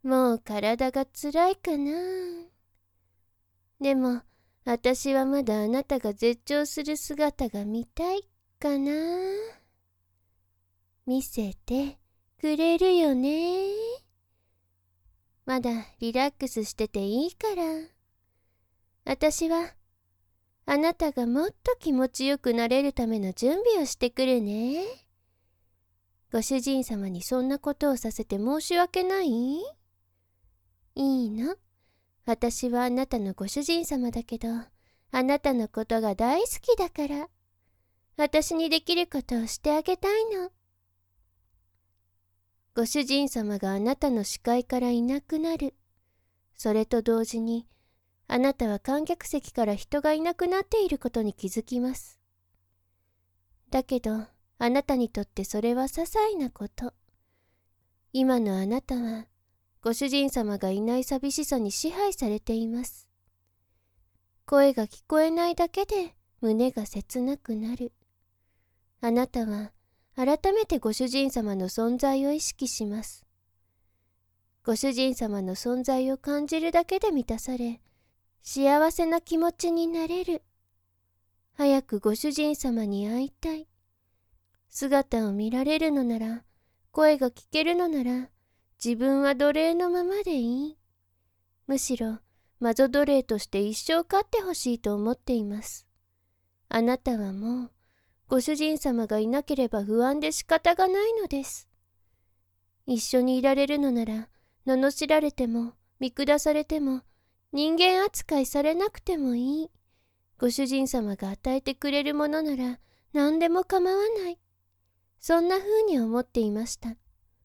もう体がつらいかな。でも、私はまだあなたが絶頂する姿が見たいかな。見せてくれるよね。まだリラックスしてていいから。私はあなたがもっと気持ちよくなれるための準備をしてくるね。ご主人様にそんなことをさせて申し訳ない？いいの。私はあなたのご主人様だけど、あなたのことが大好きだから、私にできることをしてあげたいの。ご主人様があなたの視界からいなくなる。それと同時に、あなたは観客席から人がいなくなっていることに気づきます。だけど、あなたにとってそれは些細なこと。今のあなたは、ご主人様がいない寂しさに支配されています。声が聞こえないだけで胸が切なくなる。あなたは改めてご主人様の存在を意識します。ご主人様の存在を感じるだけで満たされ、幸せな気持ちになれる。早くご主人様に会いたい。姿を見られるのなら、声が聞けるのなら、自分は奴隷のままでいい。むしろ、魔女奴隷として一生飼ってほしいと思っています。あなたはもう、ご主人様がいなければ不安で仕方がないのです。一緒にいられるのなら、罵られても、見下されても、人間扱いされなくてもいい。ご主人様が与えてくれるものなら、何でも構わない。そんな風に思っていました。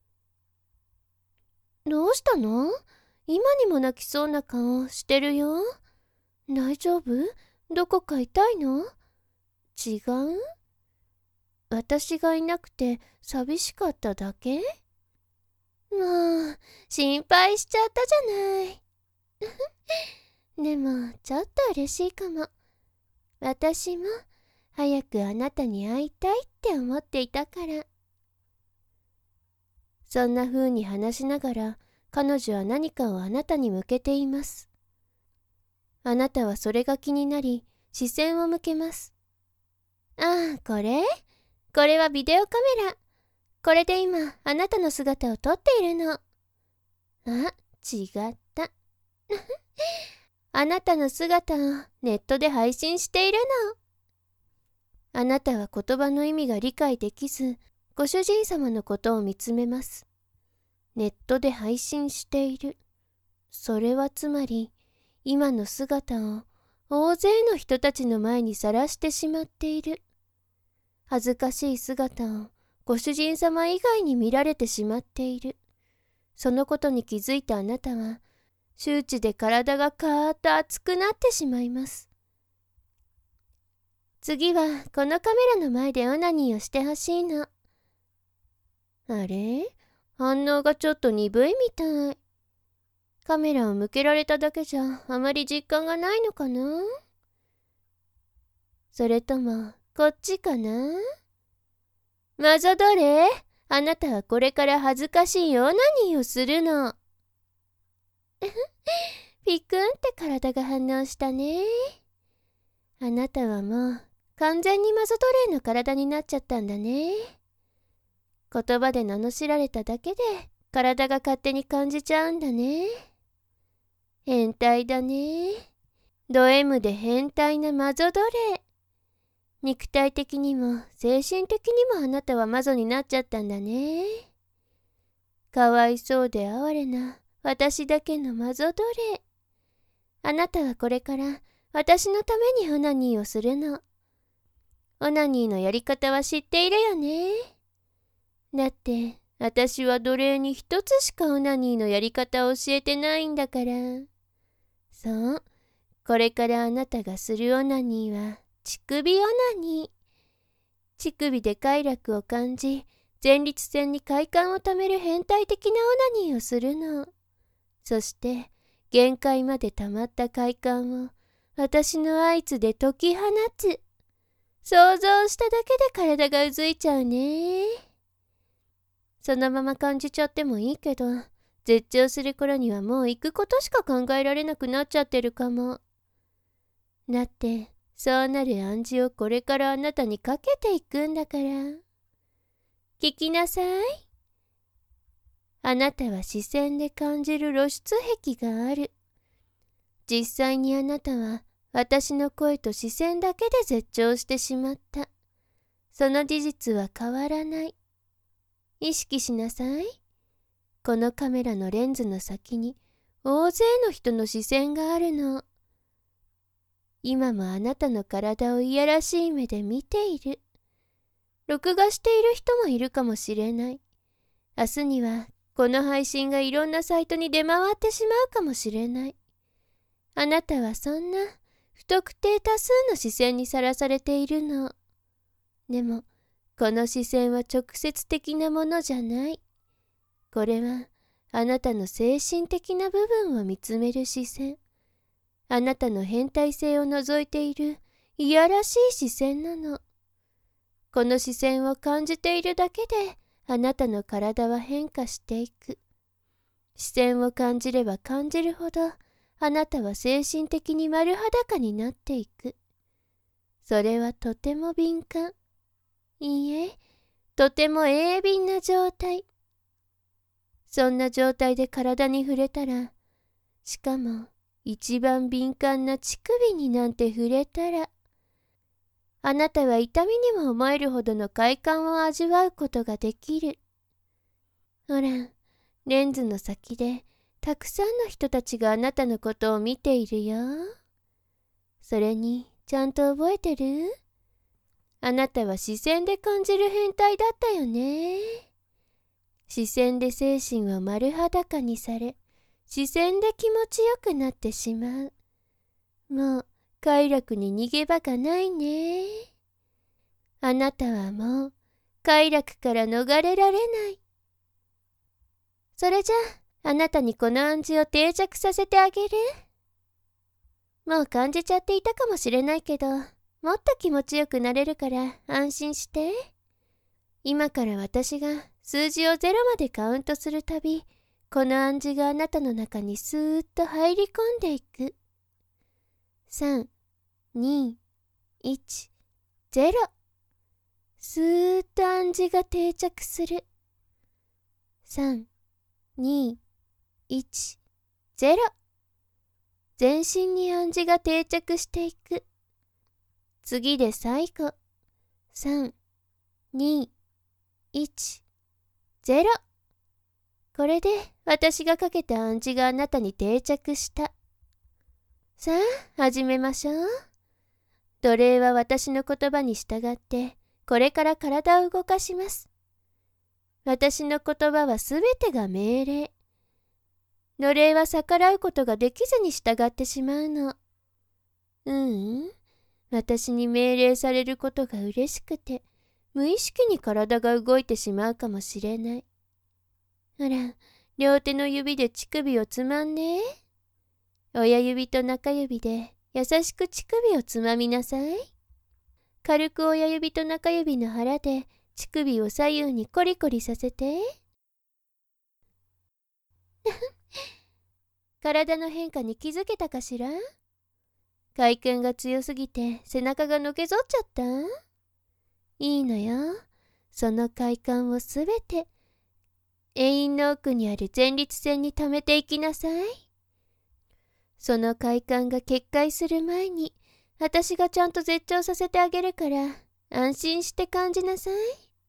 どうしたの？今にも泣きそうな顔してるよ。大丈夫？どこか痛いの？違う？私がいなくて寂しかっただけ？もう、心配しちゃったじゃない。でも、ちょっと嬉しいかも。私も、早くあなたに会いたいって思っていたから。そんな風に話しながら、彼女は何かをあなたに向けています。あなたはそれが気になり、視線を向けます。ああ、これはビデオカメラ。これで今、あなたの姿を撮っているの。あ、違った。あなたの姿をネットで配信しているの。あなたは言葉の意味が理解できず、ご主人様のことを見つめます。ネットで配信している。それはつまり、今の姿を大勢の人たちの前にさらしてしまっている。恥ずかしい姿をご主人様以外に見られてしまっている。そのことに気づいたあなたは、周知で体がカーッと熱くなってしまいます。次はこのカメラの前でオナニーをしてほしいの。あれ？反応がちょっと鈍いみたい。カメラを向けられただけじゃあまり実感がないのかな？それともこっちかな？魔女奴隷？あなたはこれから恥ずかしいオナニーをするの。ピクンって体が反応したね。あなたはもう完全に魔女奴隷の体になっちゃったんだね。言葉で罵られただけで体が勝手に感じちゃうんだね。変態だね。ド M で変態な魔女奴隷。肉体的にも精神的にもあなたは魔女になっちゃったんだね。かわいそうで哀れな私だけの魔女奴隷。あなたはこれから私のためにオナニーをするの。オナニーのやり方は知っているよね。だって私は奴隷に一つしかオナニーのやり方を教えてないんだから。そう、これからあなたがするオナニーは乳首オナニー。乳首で快楽を感じ、前立腺に快感をためる変態的なオナニーをするの。そして限界まで溜まった快感を私の合図で解き放つ。想像しただけで体がうずいちゃうね。そのまま感じちゃってもいいけど、 絶頂する頃にはもう行くことしか考えられなくなっちゃってるかも。だって、そうなる暗示をこれからあなたにかけていくんだから。聞きなさい。あなたは視線で感じる露出癖がある。実際にあなたは私の声と視線だけで絶頂してしまった。その事実は変わらない。意識しなさい。このカメラのレンズの先に大勢の人の視線があるの。今もあなたの体をいやらしい目で見ている。録画している人もいるかもしれない。明日にはこの配信がいろんなサイトに出回ってしまうかもしれない。あなたはそんな不特定多数の視線にさらされているの。でも、この視線は直接的なものじゃない。これはあなたの精神的な部分を見つめる視線。あなたの変態性を除いているいやらしい視線なの。この視線を感じているだけであなたの体は変化していく。視線を感じれば感じるほどあなたは精神的に丸裸になっていく。それはとても敏感。いいえ、とても鋭敏な状態。そんな状態で体に触れたら、しかも一番敏感な乳首になんて触れたら、あなたは痛みにも思えるほどの快感を味わうことができる。ほら、レンズの先でたくさんの人たちがあなたのことを見ているよ。それに、ちゃんと覚えてる？あなたは視線で感じる変態だったよね。視線で精神を丸裸にされ、視線で気持ちよくなってしまう。もう快楽に逃げ場がないね。あなたはもう快楽から逃れられない。それじゃあ、あなたにこの暗示を定着させてあげる。もう感じちゃっていたかもしれないけど、もっと気持ちよくなれるから安心して。今から私が数字を0までカウントするたび、この暗示があなたの中にスーッと入り込んでいく。3、2、1、0。スーッと暗示が定着する。3、2、1、0。全身に暗示が定着していく。次で最後。3、2、1、0。これで私がかけた暗示があなたに定着した。さあ、始めましょう。奴隷は私の言葉に従って、これから体を動かします。私の言葉はすべてが命令。奴隷は逆らうことができずに従ってしまうの。私に命令されることが嬉しくて、無意識に体が動いてしまうかもしれない。ほら、両手の指で乳首をつまんね。親指と中指で優しく乳首をつまみなさい。軽く親指と中指の腹で乳首を左右にコリコリさせて。体の変化に気づけたかしら？快感が強すぎて背中がのけぞっちゃった？いいのよ。その快感をすべて永遠の奥にある前立腺に溜めていきなさい。その快感が決壊する前に私がちゃんと絶頂させてあげるから安心して感じなさい。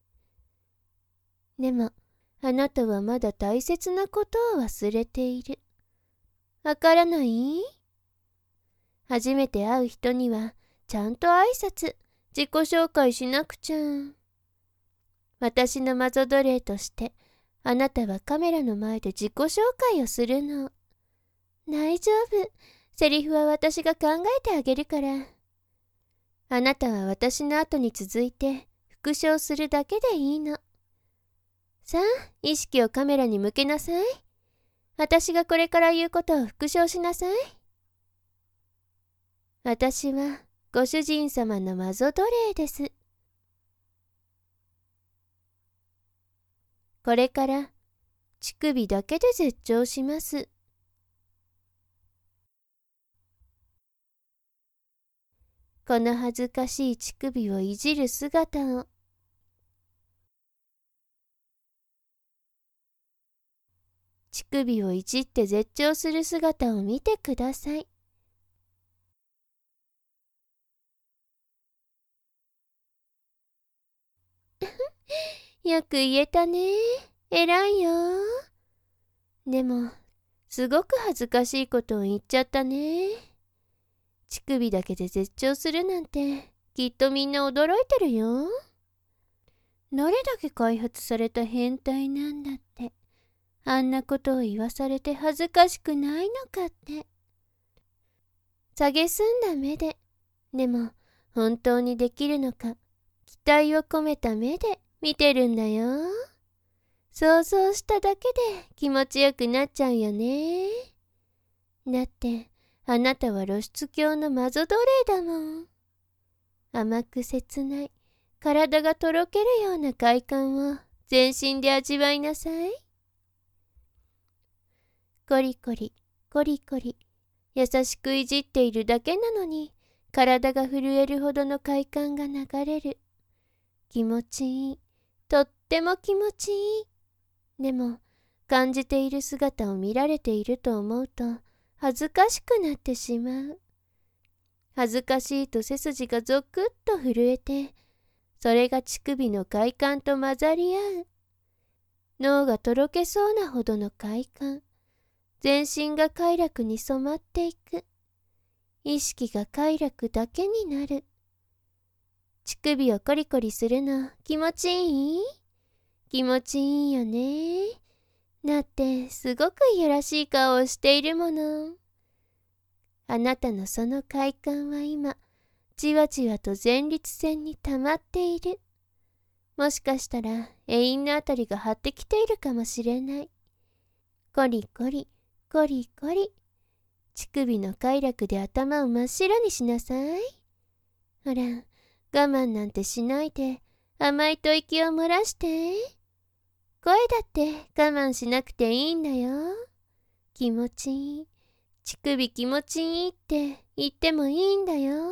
でもあなたはまだ大切なことを忘れている。わからない？初めて会う人にはちゃんと挨拶、自己紹介しなくちゃ。私のマゾ奴隷としてあなたはカメラの前で自己紹介をするの。大丈夫。セリフは私が考えてあげるから。あなたは私の後に続いて復唱するだけでいいの。さあ、意識をカメラに向けなさい。私がこれから言うことを復唱しなさい。私はご主人様のマゾ奴隷です。これから乳首だけで絶頂します。この恥ずかしい乳首をいじる姿を、乳首をいじって絶頂する姿を見てください。よく言えたね。偉いよ。でも、すごく恥ずかしいことを言っちゃったね。乳首だけで絶頂するなんて、きっとみんな驚いてるよ。どれだけ開発された変態なんだって。あんなことを言わされて恥ずかしくないのかって。蔑んだ目で、でも本当にできるのか、期待を込めた目で見てるんだよ。想像しただけで気持ちよくなっちゃうよね。だってあなたは露出狂のマゾ奴隷だもん。甘く切ない体がとろけるような快感を全身で味わいなさい。コリコリコリコリ優しくいじっているだけなのに体が震えるほどの快感が流れる。気持ちいい。とっても気持ちいい。でも感じている姿を見られていると思うと恥ずかしくなってしまう。恥ずかしいと背筋がゾクッと震えて、それが乳首の快感と混ざり合う。脳がとろけそうなほどの快感。全身が快楽に染まっていく。意識が快楽だけになる。乳首をコリコリするの気持ちいい？気持ちいいよね。だってすごくいやらしい顔をしているもの。あなたのその快感は今、じわじわと前立腺に溜まっている。もしかしたら栄陰のあたりが張ってきているかもしれない。コリコリ、コリコリ。乳首の快楽で頭を真っ白にしなさい。ほら、我慢なんてしないで、甘い吐息を漏らして。声だって我慢しなくていいんだよ。気持ちいい。乳首気持ちいいって言ってもいいんだよ。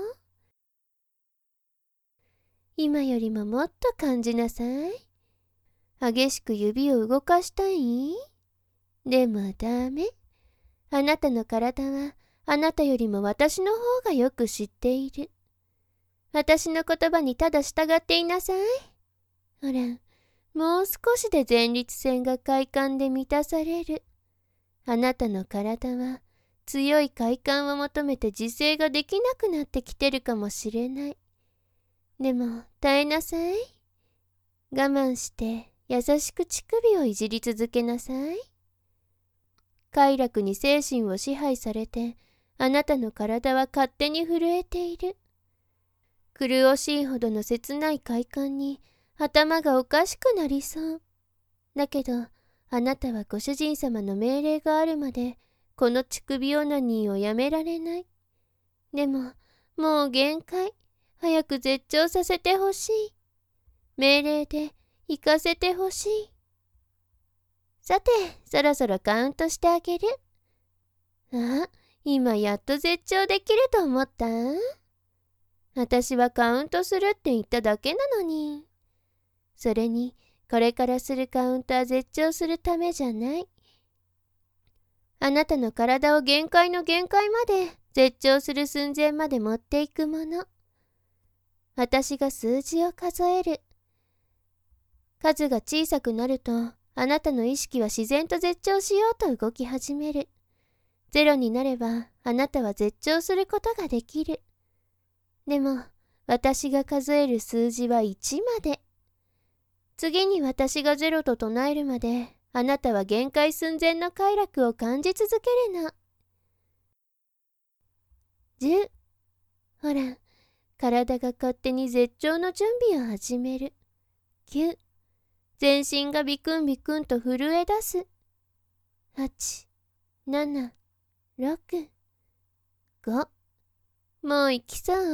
今よりももっと感じなさい。激しく指を動かしたい？でもダメ。あなたの体はあなたよりも私の方がよく知っている。私の言葉にただ従っていなさい。ほら、もう少しで前立腺が快感で満たされる。あなたの体は強い快感を求めて自制ができなくなってきてるかもしれない。でも耐えなさい。我慢して優しく乳首をいじり続けなさい。快楽に精神を支配されて、あなたの体は勝手に震えている。苦しいほどの切ない快感に頭がおかしくなりそう。だけど、あなたはご主人様の命令があるまで、この乳首オナニーをやめられない。でも、もう限界。早く絶頂させてほしい。命令で行かせてほしい。さて、そろそろカウントしてあげる。あ、今やっと絶頂できると思った？私はカウントするって言っただけなのに。それに、これからするカウントは絶頂するためじゃない。あなたの体を限界の限界まで、絶頂する寸前まで持っていくもの。私が数字を数える。数が小さくなると、あなたの意識は自然と絶頂しようと動き始める。ゼロになれば、あなたは絶頂することができる。でも、私が数える数字は1まで。次に私が0と唱えるまで、あなたは限界寸前の快楽を感じ続けるの。10。ほら、体が勝手に絶頂の準備を始める。9。全身がビクンビクンと震え出す。8、7、6、5。もう行きそう？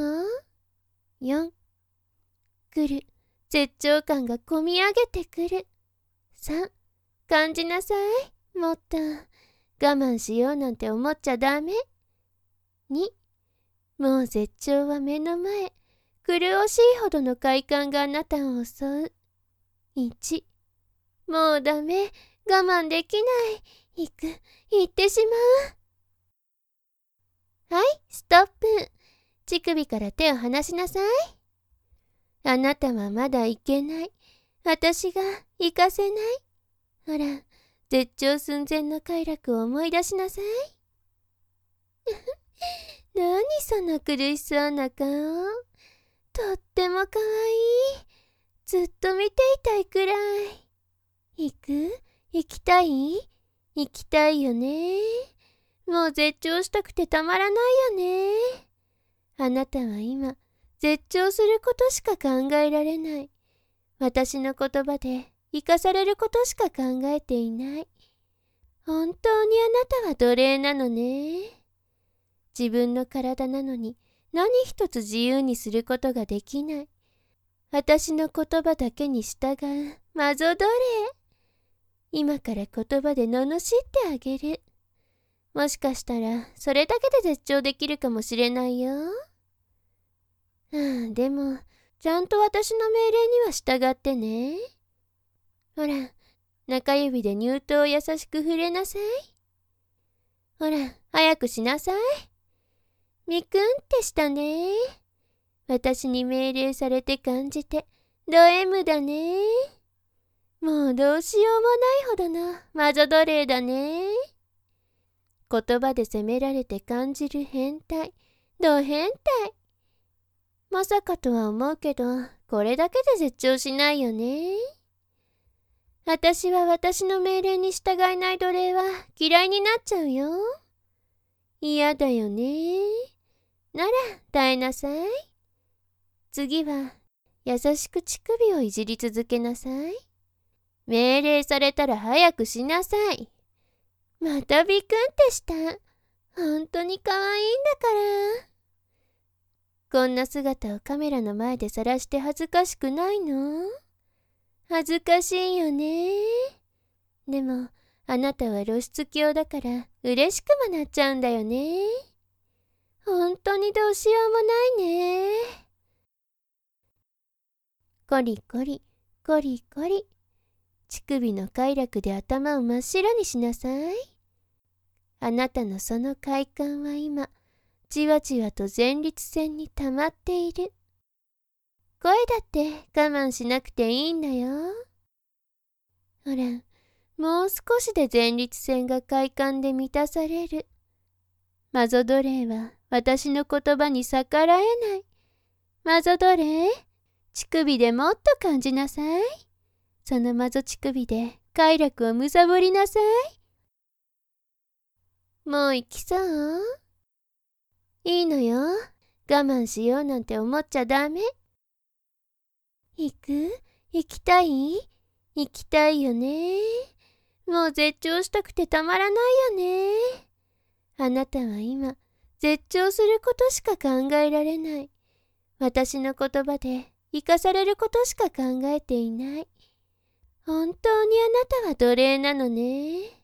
4。来る。絶頂感がこみ上げてくる。3。 感じなさい。もっと我慢しようなんて思っちゃダメ。2、もう絶頂は目の前。苦しいほどの快感があなたを襲う。1、もうダメ。我慢できない。行ってしまう。はい、ストップ。乳首から手を離しなさい。あなたはまだ行けない。私が行かせない。ほら、絶頂寸前の快楽を思い出しなさい。何その苦しそうな顔。とってもかわいい。ずっと見ていたいくらい。行きたい行きたいよね。もう絶頂したくてたまらないよね。あなたは今、絶頂することしか考えられない。私の言葉で生かされることしか考えていない。本当にあなたは奴隷なのね。自分の体なのに何一つ自由にすることができない。私の言葉だけに従う魔女奴隷。今から言葉で罵ってあげる。もしかしたらそれだけで絶頂できるかもしれないよ。でもちゃんと私の命令には従ってね。ほら、中指で乳頭を優しく触れなさい。ほら、早くしなさい。みくんってしたね。私に命令されて感じて、ド M だね。もうどうしようもないほどの魔女奴隷だね。言葉で責められて感じる変態、ド変態。まさかとは思うけど、これだけで絶頂しないよね。私は私の命令に従えない奴隷は嫌いになっちゃうよ。嫌だよね。なら耐えなさい。次は優しく乳首をいじり続けなさい。命令されたら早くしなさい。またビクンってした。本当に可愛いんだから。こんな姿をカメラの前で晒して恥ずかしくないの？恥ずかしいよね。でもあなたは露出狂だから嬉しくもなっちゃうんだよね。本当にどうしようもないね。コリコリコリコリ。乳首の快楽で頭を真っ白にしなさい。あなたのその快感は今じわじわと前立腺に溜まっている。声だって我慢しなくていいんだよ。ほら、もう少しで前立腺が快感で満たされる。魔女奴隷は私の言葉に逆らえない。魔女奴隷、乳首でもっと感じなさい。その魔女乳首で快楽をむさぼりなさい。もう行きそう？いいのよ。我慢しようなんて思っちゃダメ。行きたい行きたいよね。もう絶頂したくてたまらないよね。あなたは今、絶頂することしか考えられない。私の言葉で生かされることしか考えていない。本当にあなたは奴隷なのね。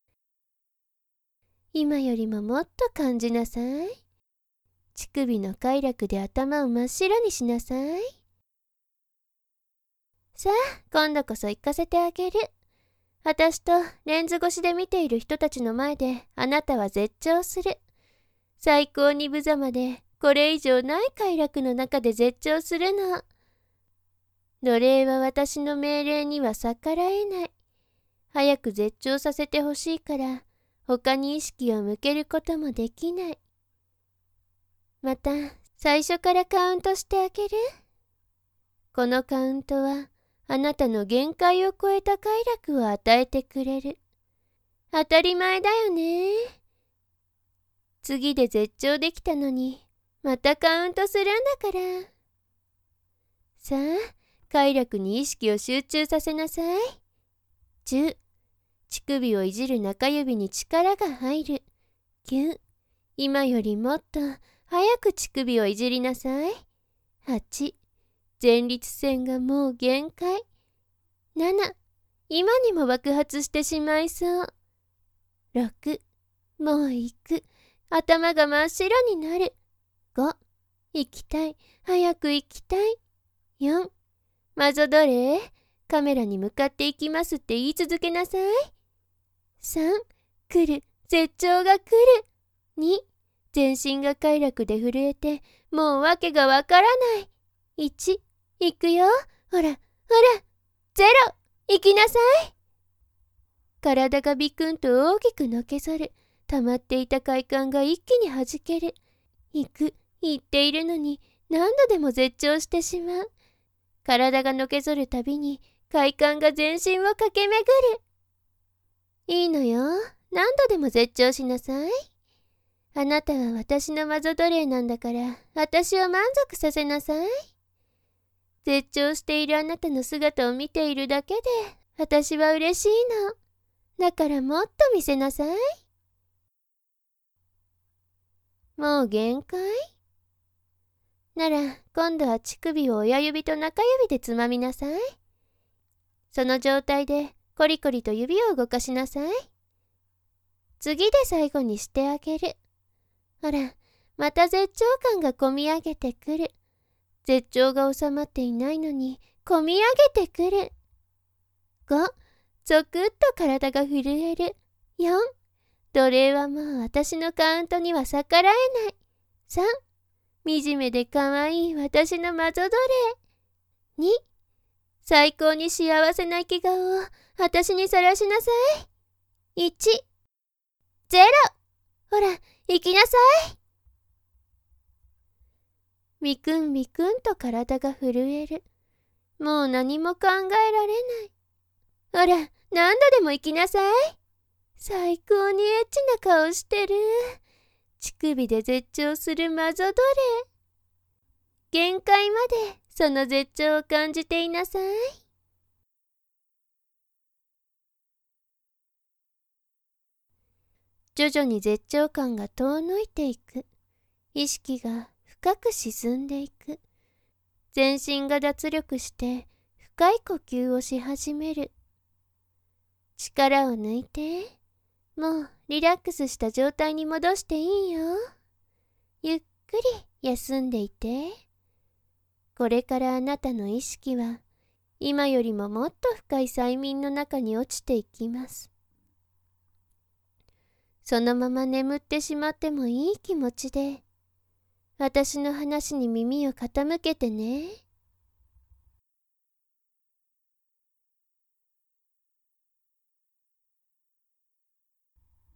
今よりももっと感じなさい。乳首の快楽で頭を真っ白にしなさい。さあ、今度こそ行かせてあげる。私とレンズ越しで見ている人たちの前であなたは絶頂する。最高に無様でこれ以上ない快楽の中で絶頂するの。奴隷は私の命令には逆らえない。早く絶頂させてほしいから他に意識を向けることもできない。また最初からカウントしてあげる。このカウントはあなたの限界を超えた快楽を与えてくれる。当たり前だよね。次で絶頂できたのにまたカウントするんだから。さあ、快楽に意識を集中させなさい。10、乳首をいじる中指に力が入る。9、今よりもっと早く乳首をいじりなさい。8、前立腺がもう限界。7、 今にも爆発してしまいそう。6、もう行く。頭が真っ白になる。5、行きたい。早く行きたい。4、魔女奴隷、カメラに向かって行きますって言い続けなさい。3、来る。絶頂が来る。2、全身が快楽で震えて、もう訳がわからない。1、行くよ。ほら、ほら。0、行きなさい。体がビクンと大きくのけぞる。溜まっていた快感が一気に弾ける。行く、言っているのに何度でも絶頂してしまう。体がのけぞるたびに快感が全身を駆け巡る。いいのよ。何度でも絶頂しなさい。あなたは私の魔女奴隷なんだから、私を満足させなさい。絶頂しているあなたの姿を見ているだけで、私は嬉しいの。だからもっと見せなさい。もう限界？なら、今度は乳首を親指と中指でつまみなさい。その状態でコリコリと指を動かしなさい。次で最後にしてあげる。ほら、また絶頂感がこみ上げてくる。絶頂が収まっていないのに、こみ上げてくる。5、ゾクッと体が震える。4、奴隷はもう私のカウントには逆らえない。3、惨めで可愛い私の魔女奴隷。2、最高に幸せな生き顔を私にさらしなさい。1、0、ほら、行きなさい。ビクンビクンと体が震える。もう何も考えられない。ほら、何度でも行きなさい。最高にエッチな顔してる。乳首で絶頂する魔女奴隷。限界までその絶頂を感じていなさい。徐々に絶頂感が遠のいていく。意識が深く沈んでいく。全身が脱力して深い呼吸をし始める。力を抜いて、もうリラックスした状態に戻していいよ。ゆっくり休んでいて。これからあなたの意識は今よりももっと深い催眠の中に落ちていきます。そのまま眠ってしまってもいい気持ちで、私の話に耳を傾けてね。